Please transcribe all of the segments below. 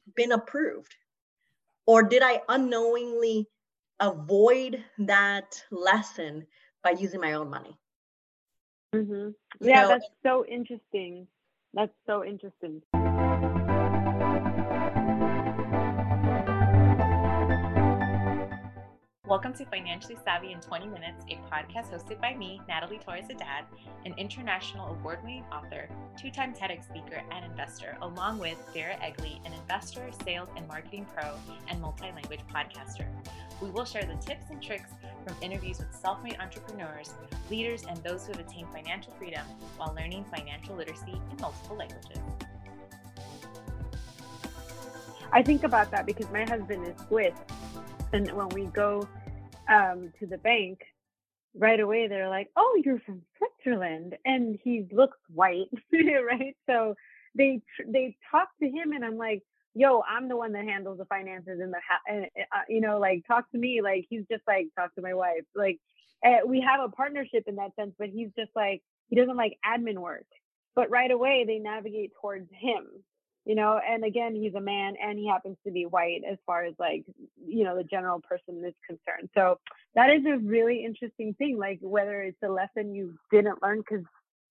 been approved? Or did I unknowingly avoid that lesson by using my own money? Mhm. You Yeah, know, that's so interesting. That's so interesting. Welcome to Financially Savvy in 20 Minutes, a podcast hosted by me, Natalie Torres Haddad, an international award-winning author, two-time TEDx speaker, and investor, along with Dara Egley, an investor, sales and marketing pro, and multi-language podcaster. We will share the tips and tricks from interviews with self-made entrepreneurs, leaders, and those who have attained financial freedom while learning financial literacy in multiple languages. I think about that because my husband is Swiss, and when we go to the bank, right away they're like, "Oh, you're from Switzerland," and he looks white, right? So they talk to him, and I'm like, "Yo, I'm the one that handles the finances in the house, like talk to me." Like he's just like, "Talk to my wife." Like we have a partnership in that sense, but he's just like he doesn't like admin work, but right away they navigate towards him. And again, he's a man and he happens to be white as far as like, the general person is concerned. So that is a really interesting thing, like whether it's a lesson you didn't learn because,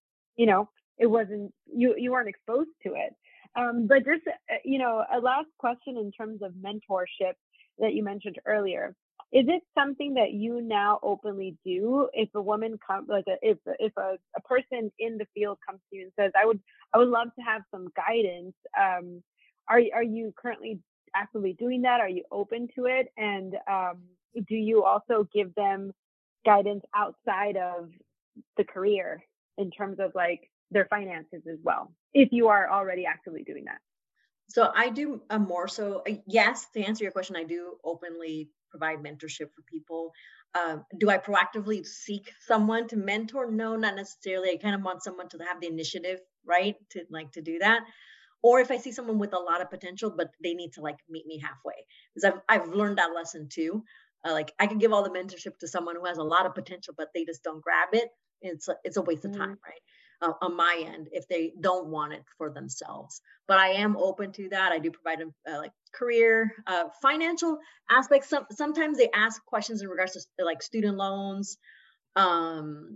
it wasn't, you weren't exposed to it. But just, a last question in terms of mentorship that you mentioned earlier. Is it something that you now openly do? If a woman comes, like if a person in the field comes to you and says, I would love to have some guidance. Are you currently actively doing that? Are you open to it? And do you also give them guidance outside of the career in terms of like their finances as well, if you are already actively doing that? so I do more so, yes, to answer your question, I do openly provide mentorship for people. Do I proactively seek someone to mentor? No, not necessarily. I kind of want someone to have the initiative, right? To do that. Or if I see someone with a lot of potential, but they need to like meet me halfway, because I've learned that lesson too. Like I can give all the mentorship to someone who has a lot of potential, but they just don't grab it. It's a waste of time, right? On my end, if they don't want it for themselves. But I am open to that. I do provide them like career, financial aspects. Sometimes they ask questions in regards to like student loans, um,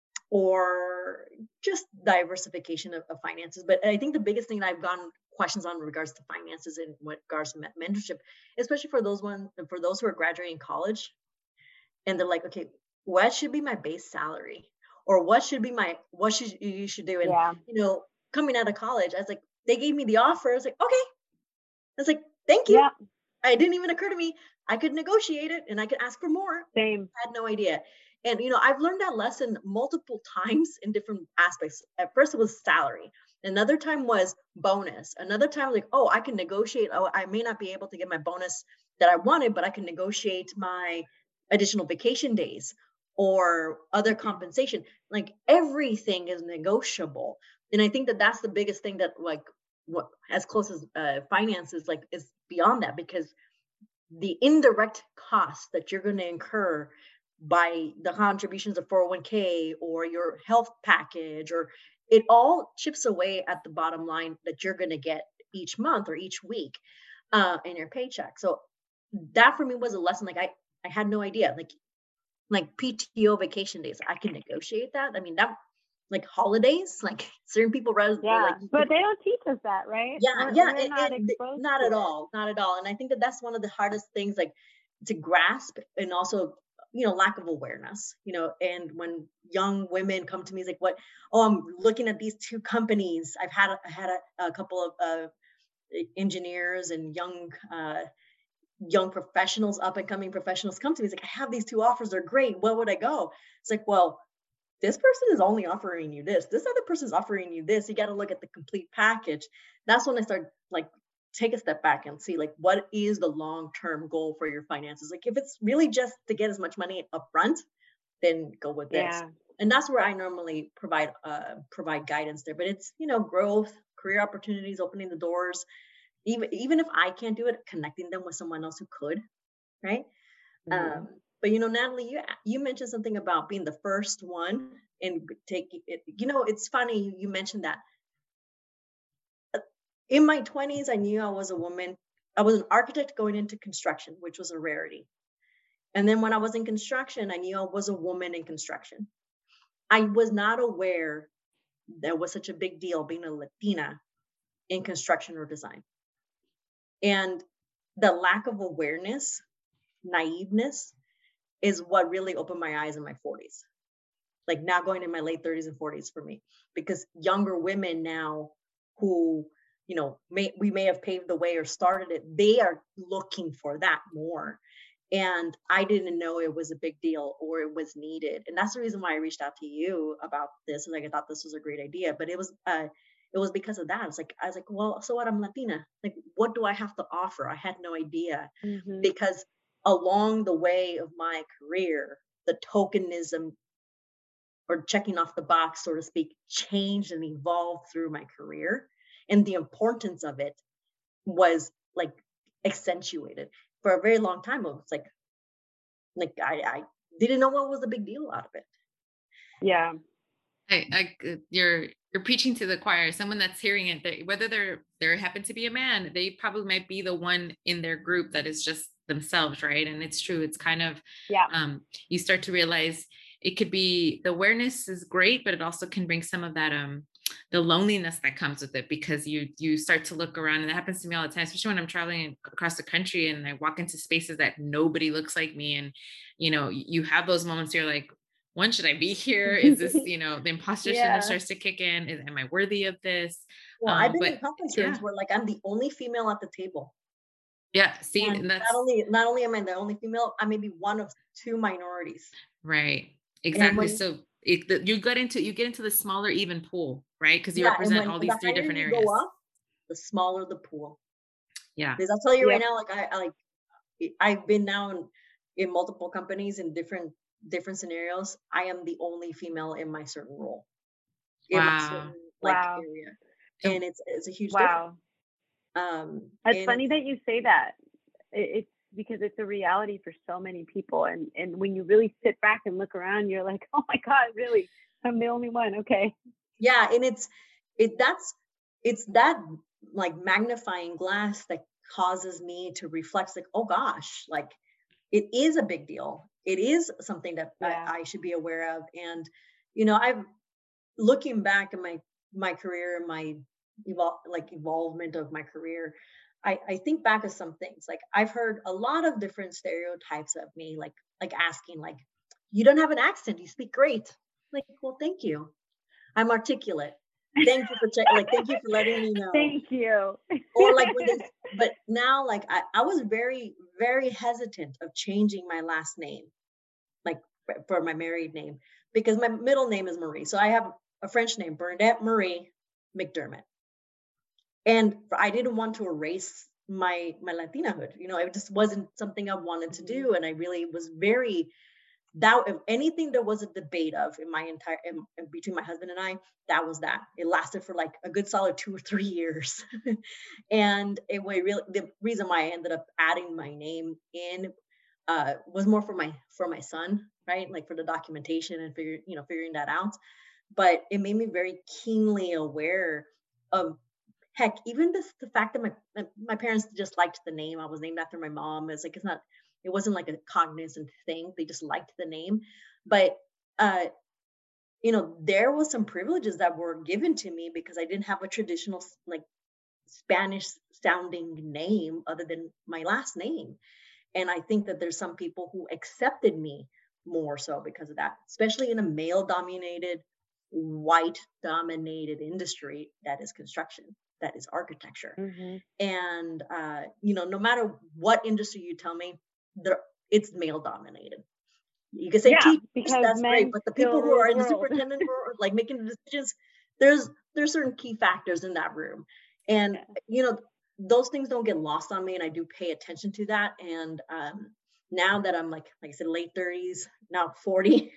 or just diversification of finances. But I think the biggest thing that I've gotten questions on in regards to finances and what regards to mentorship, especially for those who are graduating college, and they're like, okay, what should be my base salary, or what should you should do? And Yeah. coming out of college, I was like, they gave me the offer. I was like, okay. I was like, thank you. Yeah. It didn't even occur to me I could negotiate it and I could ask for more. Same. I had no idea. And I've learned that lesson multiple times in different aspects. At first it was salary. Another time was bonus. Another time, like, oh, I can negotiate. Oh, I may not be able to get my bonus that I wanted, but I can negotiate my additional vacation days or other compensation. Like everything is negotiable. And I think that that's the biggest thing that like what as close as finances like is beyond that, because the indirect costs that you're going to incur by the contributions of 401k or your health package, or it all chips away at the bottom line that you're going to get each month or each week in your paycheck. So that for me was a lesson. Like I had no idea. Like PTO vacation days, I can negotiate that. I mean, that like holidays, like certain people rather Yeah. like But they don't teach us that, right? yeah, yeah, We're not exposed not to at it. all, not at all. And I think that that's one of the hardest things, like to grasp, and also, lack of awareness. And when young women come to me, it's like, what? Oh, I'm looking at these two companies. I had a couple of engineers and young professionals, up and coming professionals, come to me. It's like, I have these two offers. They're great. Where would I go? It's like, well, this person is only offering you this. This other person is offering you this. You got to look at the complete package. That's when I start like take a step back and see like what is the long-term goal for your finances. Like if it's really just to get as much money up front, then go with this. Yeah. And that's where I normally provide guidance there. But it's growth, career opportunities, opening the doors. Even if I can't do it, connecting them with someone else who could, right? Mhm. But Natalie, you mentioned something about being the first one and take it. It's funny you mentioned that. In my 20s, I knew I was a woman I was an architect going into construction, which was a rarity. And then when I was in construction, I knew I was a woman in construction. I was not aware there was such a big deal being a Latina in construction or design. And the lack of awareness, naiveness, is what really opened my eyes in my 40s. Like now going in my late 30s and 40s for me, because younger women now who, you know, we may have paved the way or started it, they are looking for that more. And I didn't know it was a big deal or it was needed. And that's the reason why I reached out to you about this. Like I thought this was a great idea, but it was because of that. It's like I was like, well, so what? I'm Latina. Like, what do I have to offer? I had no idea, because along the way of my career, the tokenism or checking off the box, so to speak, changed and evolved through my career, and the importance of it was like accentuated for a very long time. It was like I didn't know what was the big deal out of it. Yeah. You're preaching to the choir. Someone that's hearing it, whether they happen to be a man, they probably might be the one in their group that is just themselves, right? And it's true. It's kind of you start to realize it could be, the awareness is great, but it also can bring some of that the loneliness that comes with it, because you start to look around, and that happens to me all the time, especially when I'm traveling across the country and I walk into spaces that nobody looks like me, and you have those moments where you're like, when should I be here? Is this, the imposter syndrome starts to kick in. Am I worthy of this? Well, I've been in conference rooms where like I'm the only female at the table. Yeah. See, and that's not only am I the only female, I may be one of two minorities. Right. Exactly. So you get into the smaller even pool, right? Because you represent all these three different areas. Go up, the smaller the pool. Yeah. Because I'll tell you right now, like I've been now in multiple companies in different scenarios. I am the only female in my certain role. In my certain area. And it's a huge difference. It's funny that you say that. It's because it's a reality for so many people, and when you really sit back and look around, you're like, oh my God, really, I'm the only one. Okay. Yeah. And it's that like magnifying glass that causes me to reflect, like, oh gosh, like it is a big deal. It is something that I should be aware of. And I've looking back at my career, my evolvement of my career, I think back of some things. Like I've heard a lot of different stereotypes of me, like asking, like, you don't have an accent, you speak great. Like, well, thank you. I'm articulate. Thank you for thank you for letting me know. Thank you. Or like but now, like I was very, very hesitant of changing my last name, like for my married name, because my middle name is Marie. So I have a French name, Bernadette Marie McDermott. And I didn't want to erase my Latinahood. It just wasn't something I wanted to do. And I really was very doubt of anything there was a debate of in my entire between my husband and I. That was that. It lasted for like a good solid 2 or 3 years. And the reason why I ended up adding my name in was more for my son, right? Like for the documentation and figuring that out. But it made me very keenly aware of, heck, even the fact that my parents just liked the name. I was named after my mom. It's like, it wasn't like a cognizant thing. They just liked the name. But there was some privileges that were given to me because I didn't have a traditional like Spanish sounding name other than my last name. And I think that there's some people who accepted me more so because of that, especially in a male dominated, white dominated industry that is construction, that is architecture. And no matter what industry you tell me, it's male dominated. You can say teachers, that's great, but the people who are in the superintendent or like making the decisions, there's certain key factors in that room. And those things don't get lost on me, and I do pay attention to that. And now that I'm like I said, late 30s, now 40,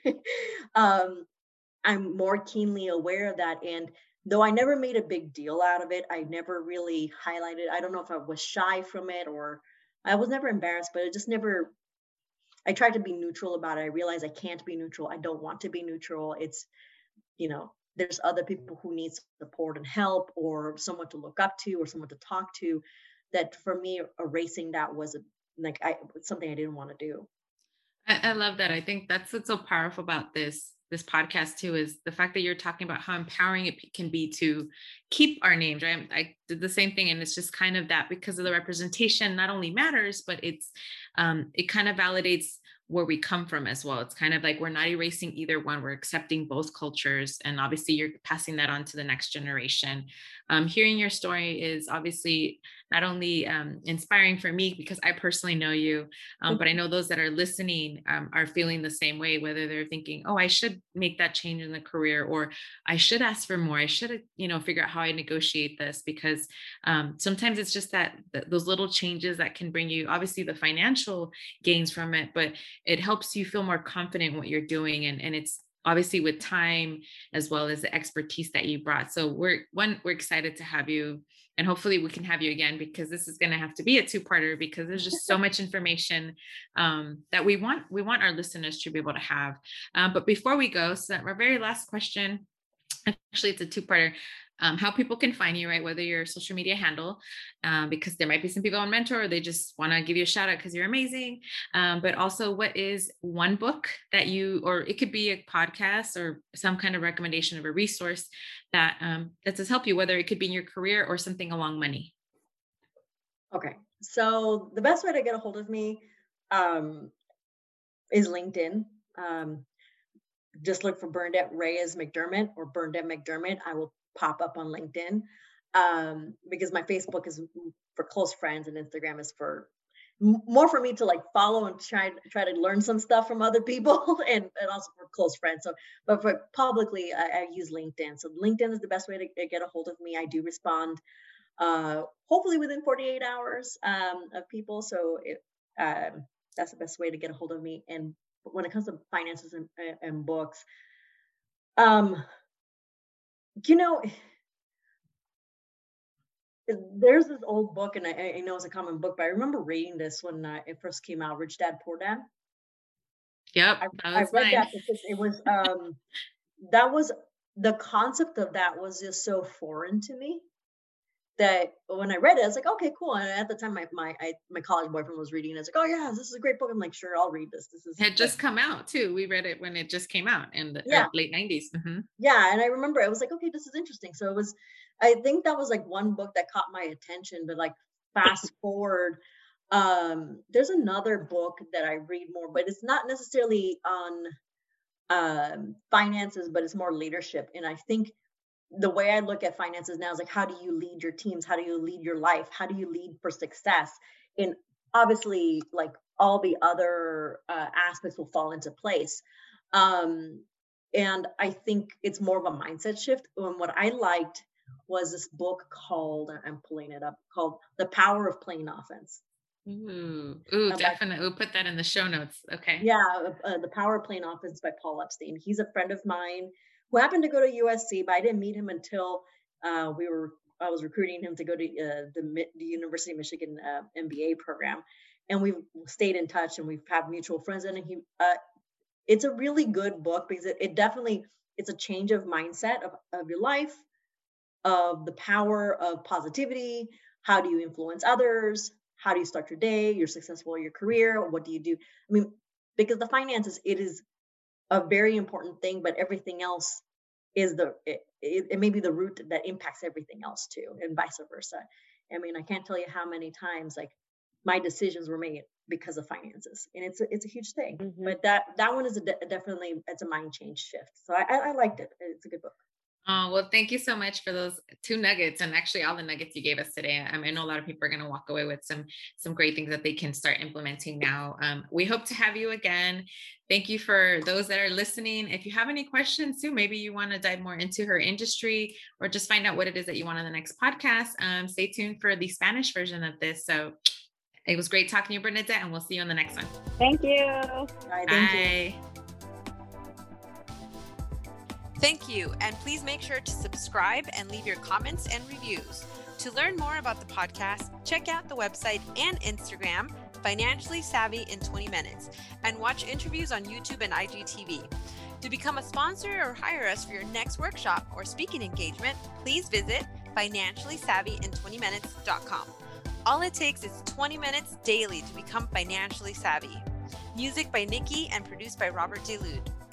I'm more keenly aware of that. And though I never made a big deal out of it, I never really highlighted. I don't know if I was shy from it or I was never embarrassed, but it just never. I tried to be neutral about it. I realized I can't be neutral. I don't want to be neutral. It's, there's other people who need support and help, or someone to look up to, or someone to talk to. that for me, erasing that was something I didn't want to do. I love that. I think that's what's so powerful about this podcast too, is the fact that you're talking about how empowering it can be to keep our names, right? I did the same thing, and it's just kind of that, because of the representation not only matters, but it kind of validates where we come from as well. It's kind of like we're not erasing either one, we're accepting both cultures, and obviously you're passing that on to the next generation. Hearing your story is obviously not only inspiring for me, because I personally know you, but I know those that are listening are feeling the same way, whether they're thinking, oh, I should make that change in the career, or I should ask for more, I should, figure out how I negotiate this, because sometimes it's just those little changes that can bring you obviously the financial gains from it, but it helps you feel more confident in what you're doing. And it's obviously with time as well as the expertise that you brought. So we're excited to have you, and hopefully we can have you again, because this is going to have to be a two-parter, because there's just so much information that we want our listeners to be able to have. But before we go, so that our very last question, actually it's a two-parter. How people can find you, right? Whether your social media handle, because there might be some people on Mentor, or they just want to give you a shout out because you're amazing. But also, what is one book that or it could be a podcast or some kind of recommendation of a resource that has helped you, whether it could be in your career or something along money. Okay. So the best way to get a hold of me is LinkedIn. Just look for Bernadette Reyes McDermott or Bernadette McDermott. I will pop up on LinkedIn, because my Facebook is for close friends and Instagram is more for me to like follow and try to learn some stuff from other people and also for close friends. So, but for publicly, I use LinkedIn. So LinkedIn is the best way to get a hold of me. I do respond, hopefully within 48 hours of people. So that's the best way to get a hold of me. And when it comes to finances and books, there's this old book, and I know it's a common book, but I remember reading this when it first came out, Rich Dad, Poor Dad. Yep, I read that because it was that was the concept of that was just so foreign to me that when I read it, I was like, okay, cool. And at the time, my college boyfriend was reading it. It's like, oh yeah, this is a great book. I'm like, sure, I'll read this. It had just come out too. We read it when it just came out in the late 90s. Mm-hmm. Yeah, and I remember I was like, okay, this is interesting. So I think that was like one book that caught my attention. But like fast forward, there's another book that I read more, but it's not necessarily on finances, but it's more leadership. And I think the way I look at finances now is like, how do you lead your teams? How do you lead your life? How do you lead for success? And obviously, like all the other aspects will fall into place. And I think it's more of a mindset shift. And what I liked was this book called, I'm pulling it up, called The Power of Playing Offense. Ooh, definitely. We'll put that in the show notes. Okay. Yeah, The Power of Playing Offense by Paul Epstein. He's a friend of mine who happened to go to USC, but I didn't meet him until I was recruiting him to go to the University of Michigan MBA program, and we've stayed in touch and we've had mutual friends. And it's a really good book because it's a change of mindset of your life, of the power of positivity. How do you influence others? How do you start your day? You're successful in your career. What do you do? I mean, because the finances, it is a very important thing, but everything else is it may be the root that impacts everything else too, and vice versa. I mean, I can't tell you how many times like my decisions were made because of finances, and it's a huge thing. Mm-hmm. But that one is definitely it's a mind change shift. So I liked it. It's a good book. Oh, well, thank you so much for those 2 nuggets, and actually all the nuggets you gave us today. I know a lot of people are going to walk away with some great things that they can start implementing now. We hope to have you again. Thank you for those that are listening. If you have any questions too, maybe you want to dive more into her industry or just find out what it is that you want on the next podcast, stay tuned for the Spanish version of this. So it was great talking to you, Bernadette, and we'll see you on the next one. Thank you. Bye. Thank you. Thank you, and please make sure to subscribe and leave your comments and reviews. To learn more about the podcast, check out the website and Instagram, Financially Savvy in 20 Minutes, and watch interviews on YouTube and IGTV. To become a sponsor or hire us for your next workshop or speaking engagement, please visit financiallysavvyin20minutes.com. All it takes is 20 minutes daily to become financially savvy. Music by Nikki and produced by Robert DeLude.